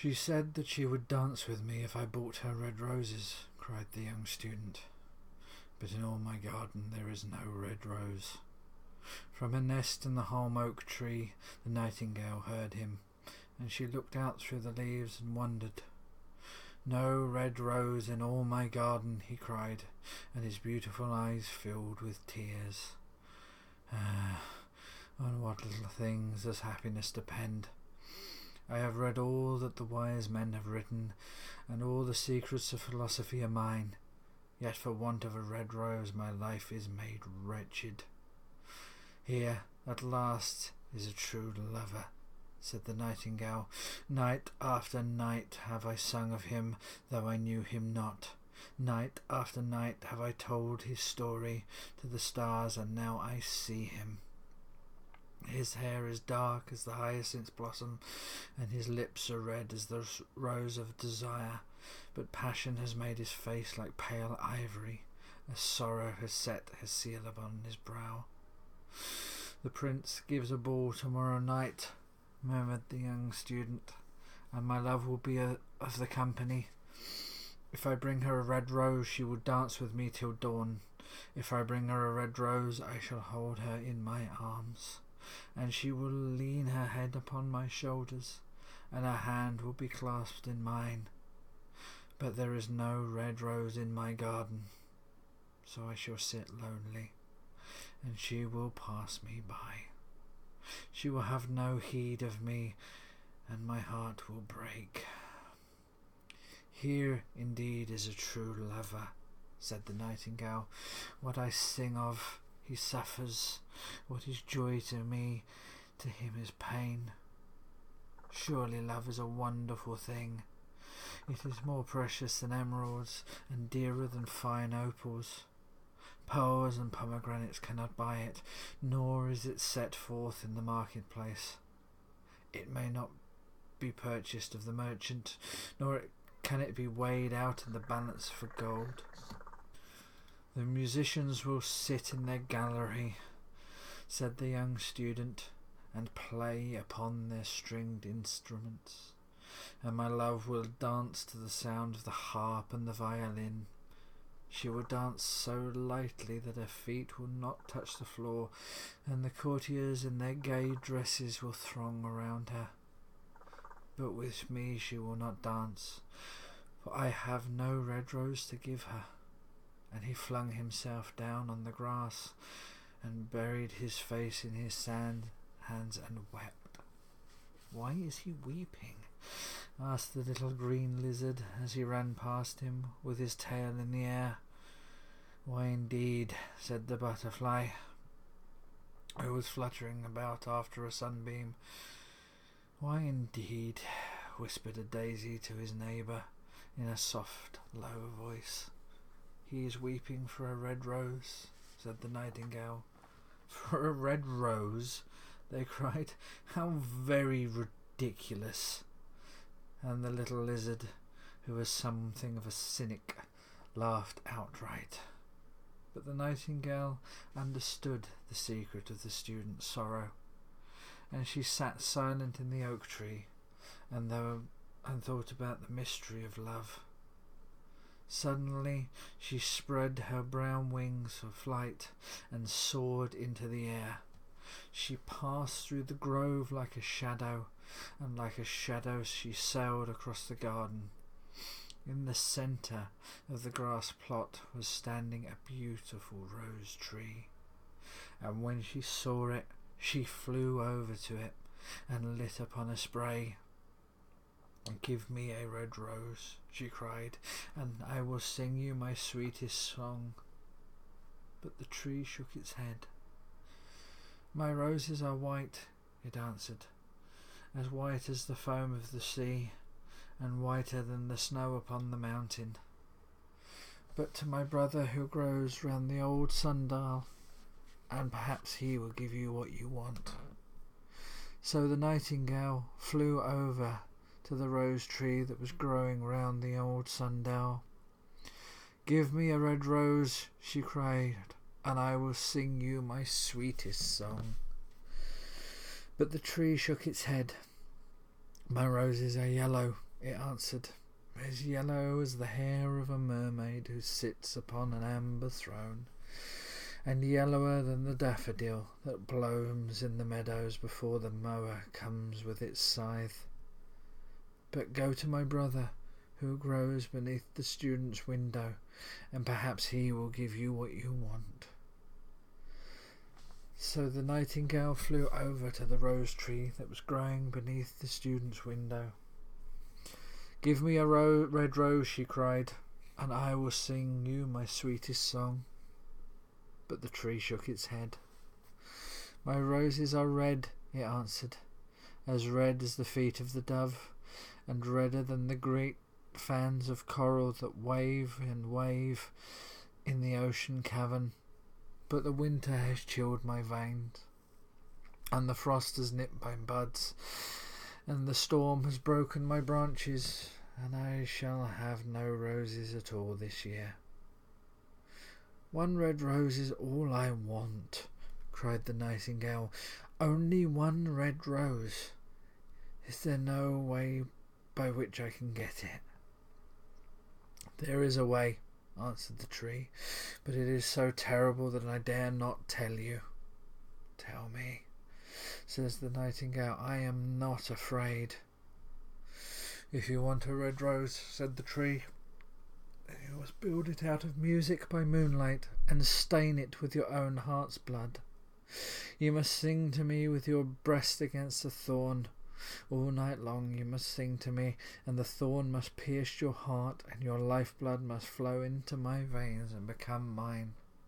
She said that she would dance with me if I bought her red roses, cried the young student. But in all my garden there is no red rose. From her nest in the holm oak tree the nightingale heard him, and she looked out through the leaves and wondered. No red rose in all my garden, he cried, and his beautiful eyes filled with tears. On what little things does happiness depend? I have read all that the wise men have written, and all the secrets of philosophy are mine, yet for want of a red rose my life is made wretched. Here, at last, is a true lover, said the nightingale. Night after night have I sung of him, though I knew him not. Night after night have I told his story to the stars, and now I see him. His hair is dark as the hyacinth blossom, and his lips are red as the rose of desire, but passion has made his face like pale ivory, as sorrow has set her seal upon his brow. The prince gives a ball tomorrow night, murmured the young student, and my love will be of the company. If I bring her a red rose, she will dance with me till dawn. If I bring her a red rose, I shall hold her in my arms, and she will lean her head upon my shoulders, and her hand will be clasped in mine. But there is no red rose in my garden, so I shall sit lonely, and she will pass me by. She will have no heed of me, and my heart will break. Here indeed is a true lover, said the nightingale. What I sing of he suffers, what is joy to me, to him is pain. Surely love is a wonderful thing. It is more precious than emeralds, and dearer than fine opals. Pearls and pomegranates cannot buy it, nor is it set forth in the marketplace. It may not be purchased of the merchant, nor can it be weighed out in the balance for gold. The musicians will sit in their gallery, said the young student, and play upon their stringed instruments, and my love will dance to the sound of the harp and the violin. She will dance so lightly that her feet will not touch the floor, and the courtiers in their gay dresses will throng around her. But with me she will not dance, for I have no red rose to give her. And he flung himself down on the grass and buried his face in his hands and wept. Why is he weeping? Asked the little green lizard as he ran past him with his tail in the air. Why indeed, said the butterfly, who was fluttering about after a sunbeam. Why indeed, whispered a daisy to his neighbour in a soft, low voice. He is weeping for a red rose, said the nightingale. For a red rose? They cried. How very ridiculous. And the little lizard, who was something of a cynic, laughed outright. But the nightingale understood the secret of the student's sorrow, and she sat silent in the oak tree and thought about the mystery of love. Suddenly she spread her brown wings for flight and soared into the air. She passed through the grove like a shadow, and like a shadow she sailed across the garden. In the centre of the grass plot was standing a beautiful rose tree, and when she saw it, she flew over to it and lit upon a spray. Give me a red rose, she cried, and I will sing you my sweetest song. But the tree shook its head. My roses are white, it answered, as white as the foam of the sea, and whiter than the snow upon the mountain. But to my brother who grows round the old sundial, and perhaps he will give you what you want. So the nightingale flew over to the rose tree that was growing round the old sundial. Give me a red rose, she cried, and I will sing you my sweetest song. But the tree shook its head. My roses are yellow, it answered, "as yellow as the hair of a mermaid who sits upon an amber throne, and yellower than the daffodil that blooms in the meadows before the mower comes with its scythe. But go to my brother, who grows beneath the student's window, and perhaps he will give you what you want." So the nightingale flew over to the rose tree that was growing beneath the student's window. "Give me a red rose," she cried, "and I will sing you my sweetest song." But the tree shook its head. "My roses are red," it answered, "as red as the feet of the dove, and redder than the great fans of coral that wave and wave in the ocean cavern. But the winter has chilled my veins, and the frost has nipped my buds, and the storm has broken my branches, and I shall have no roses at all this year." "One red rose is all I want," cried the nightingale. "Only one red rose. Is there no way by which I can get it?" "There is a way," answered the tree, "but it is so terrible that I dare not tell you." "Tell me," says the nightingale. "I am not afraid." "If you want a red rose," said the tree, "then you must build it out of music by moonlight, and stain it with your own heart's blood. You must sing to me with your breast against a thorn. All night long you must sing to me, and the thorn must pierce your heart, and your lifeblood must flow into my veins and become mine."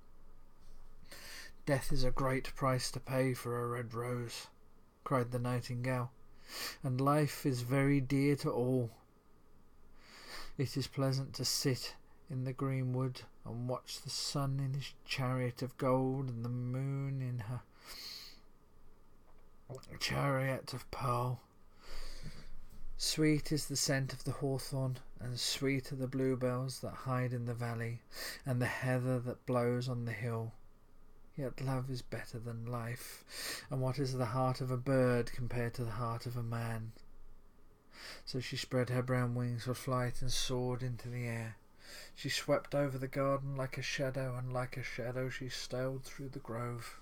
"Death is a great price to pay for a red rose," cried the nightingale, "and life is very dear to all. It is pleasant to sit in the green wood and watch the sun in his chariot of gold, and the moon in her chariot of pearl. Sweet is the scent of the hawthorn, and sweet are the bluebells that hide in the valley, and the heather that blows on the hill. Yet love is better than life, and what is the heart of a bird compared to the heart of a man?" So she spread her brown wings for flight and soared into the air. She swept over the garden like a shadow, and like a shadow she sailed through the grove.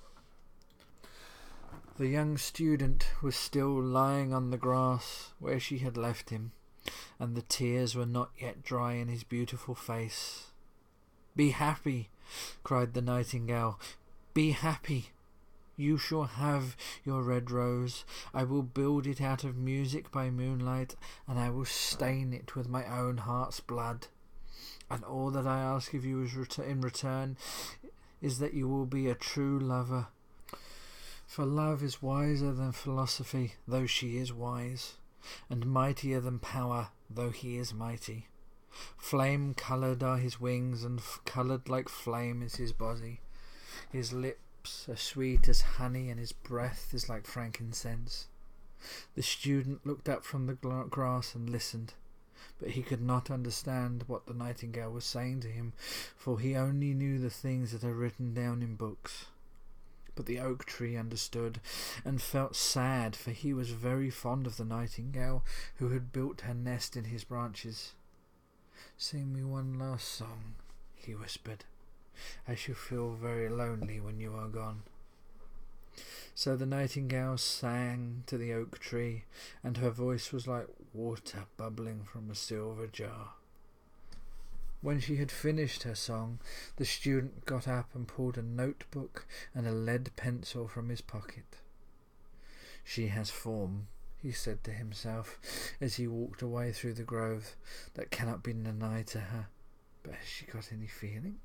The young student was still lying on the grass where she had left him, and the tears were not yet dry in his beautiful face. "Be happy," cried the nightingale. "Be happy. You shall have your red rose. I will build it out of music by moonlight, and I will stain it with my own heart's blood. And all that I ask of you in return is that you will be a true lover. For love is wiser than philosophy, though she is wise, and mightier than power, though he is mighty. Flame-coloured are his wings, and coloured like flame is his body. His lips are sweet as honey, and his breath is like frankincense." The student looked up from the grass and listened, but he could not understand what the nightingale was saying to him, for he only knew the things that are written down in books. But the oak tree understood, and felt sad, for he was very fond of the nightingale, who had built her nest in his branches. "Sing me one last song," he whispered. "I shall feel very lonely when you are gone." So the nightingale sang to the oak tree, and her voice was like water bubbling from a silver jar. When she had finished her song, the student got up and pulled a notebook and a lead pencil from his pocket. "She has form," he said to himself as he walked away through the grove, "that cannot be denied to her. But has she got any feeling?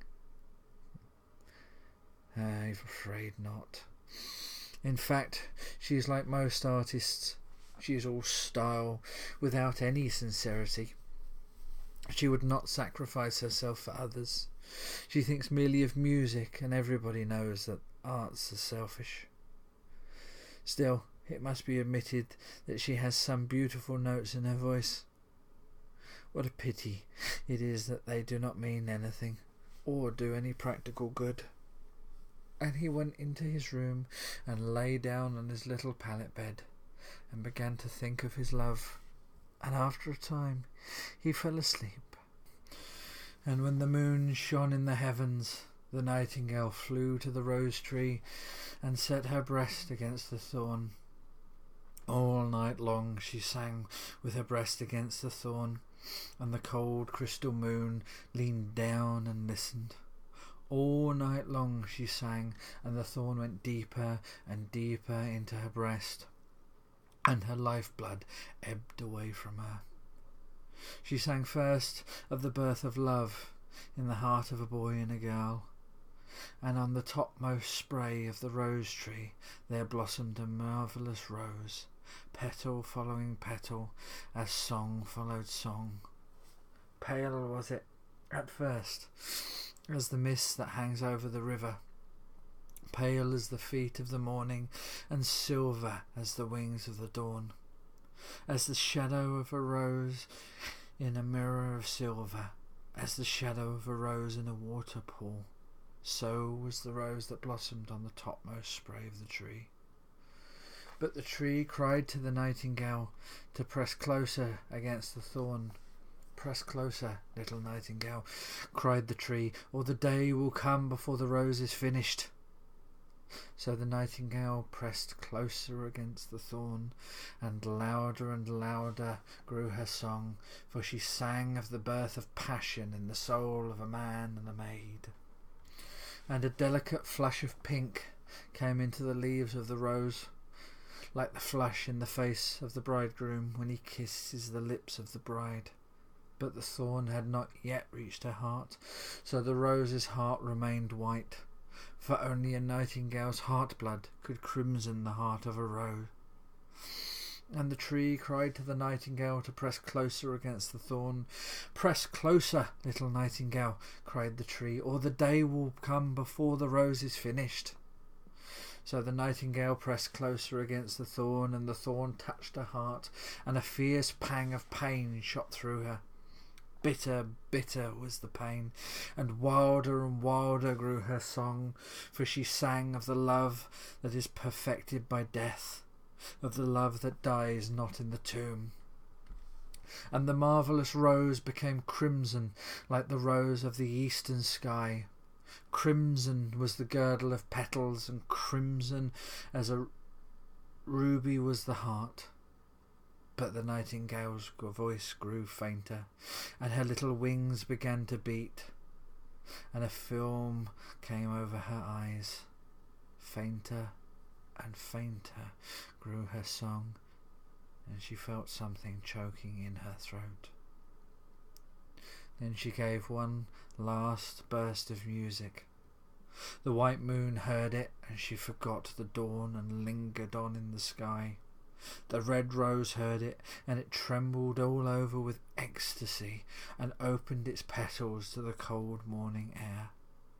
I'm afraid not. In fact, she is like most artists. She is all style, without any sincerity. She would not sacrifice herself for others. She thinks merely of music, and everybody knows that arts are selfish. Still, it must be admitted that she has some beautiful notes in her voice. What a pity it is that they do not mean anything, or do any practical good." And he went into his room and lay down on his little pallet bed, and began to think of his love. and after a time he fell asleep. And when the moon shone in the heavens, the nightingale flew to the rose tree and set her breast against the thorn. All night long she sang with her breast against the thorn, and the cold crystal moon leaned down and listened. All night long she sang, and the thorn went deeper and deeper into her breast, and her lifeblood ebbed away from her. She sang first of the birth of love in the heart of a boy and a girl, and on the topmost spray of the rose tree there blossomed a marvellous rose, petal following petal, as song followed song. Pale was it at first as the mist that hangs over the river, pale as the feet of the morning, and silver as the wings of the dawn. As the shadow of a rose in a mirror of silver, as the shadow of a rose in a water pool, so was the rose that blossomed on the topmost spray of the tree. But the tree cried to the nightingale to press closer against the thorn. "Press closer, little nightingale," cried the tree, "or the day will come before the rose is finished." So the nightingale pressed closer against the thorn, and louder grew her song, for she sang of the birth of passion in the soul of a man and a maid. And a delicate flush of pink came into the leaves of the rose, like the flush in the face of the bridegroom when he kisses the lips of the bride. But the thorn had not yet reached her heart, so the rose's heart remained white, for only a nightingale's heart-blood could crimson the heart of a rose. And the tree cried to the nightingale to press closer against the thorn. "Press closer, little nightingale," cried the tree, "or the day will come before the rose is finished." So the nightingale pressed closer against the thorn, and the thorn touched her heart, and a fierce pang of pain shot through her. Bitter, bitter was the pain, and wilder grew her song, for she sang of the love that is perfected by death, of the love that dies not in the tomb. And the marvellous rose became crimson like the rose of the eastern sky. Crimson was the girdle of petals, and crimson as a ruby was the heart. But the nightingale's voice grew fainter, and her little wings began to beat, and a film came over her eyes. Fainter and fainter grew her song, and she felt something choking in her throat. Then she gave one last burst of music. The white moon heard it, and she forgot the dawn and lingered on in the sky. The red rose heard it, and it trembled all over with ecstasy, and opened its petals to the cold morning air.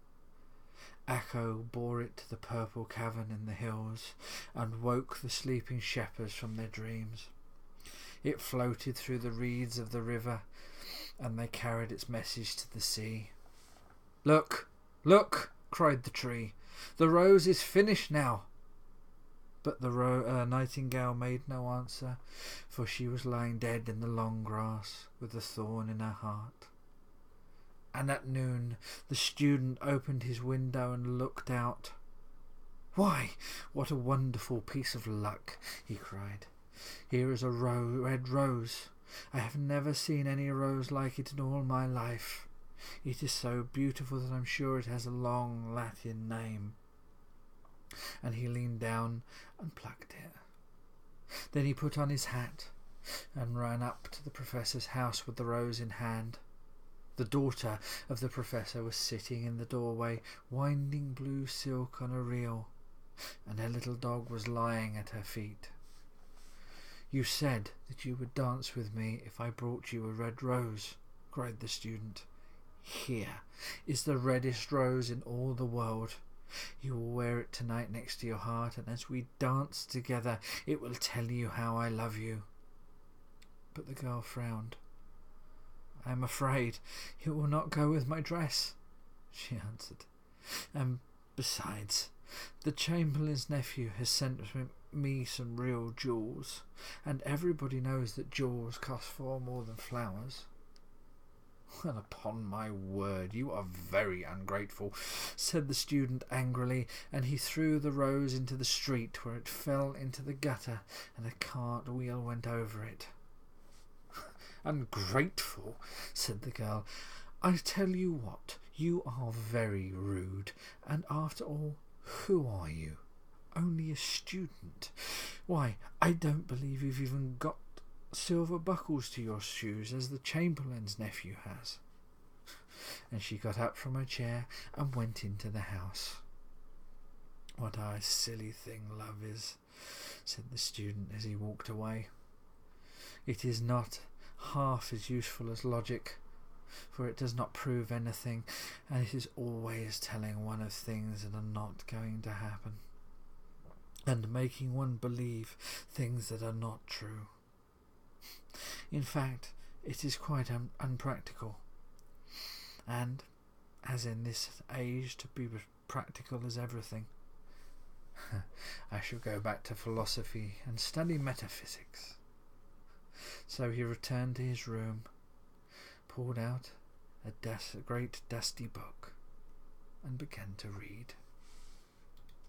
Echo bore it to the purple cavern in the hills, and woke the sleeping shepherds from their dreams. It floated through the reeds of the river, and they carried its message to the sea. "Look, look!" cried the tree. "The rose is finished now." But the nightingale made no answer, for she was lying dead in the long grass with the thorn in her heart. And at noon the student opened his window and looked out. "Why, what a wonderful piece of luck!" he cried. "Here is a red rose. I have never seen any rose like it in all my life. It is so beautiful that I'm sure it has a long Latin name." And he leaned down and plucked it. Then he put on his hat and ran up to the professor's house with the rose in hand. The daughter of the professor was sitting in the doorway, winding blue silk on a reel, and her little dog was lying at her feet. "You said that you would dance with me if I brought you a red rose," cried the student. "Here is the reddest rose in all the world. You will wear it tonight next to your heart, and as we dance together it will tell you how I love you." But the girl frowned. "I am afraid it will not go with my dress," she answered. "And besides, the Chamberlain's nephew has sent me some real jewels, and everybody knows that jewels cost far more than flowers." "Well, upon my word, you are very ungrateful," said the student angrily, and he threw the rose into the street, where it fell into the gutter and a cart wheel went over it. "Ungrateful," said the girl. "I tell you what, you are very rude, and after all, who are you? Only a student. Why, I don't believe you've even got silver buckles to your shoes, as the Chamberlain's nephew has." And she got up from her chair and went into the house. "What a silly thing love is," said the student as he walked away. "It is not half as useful as logic, for it does not prove anything, and it is always telling one of things that are not going to happen, and making one believe things that are not true. In fact, it is quite unpractical, and, as in this age, to be practical is everything. I shall go back to philosophy and study metaphysics." So he returned to his room, pulled out a great dusty book, and began to read.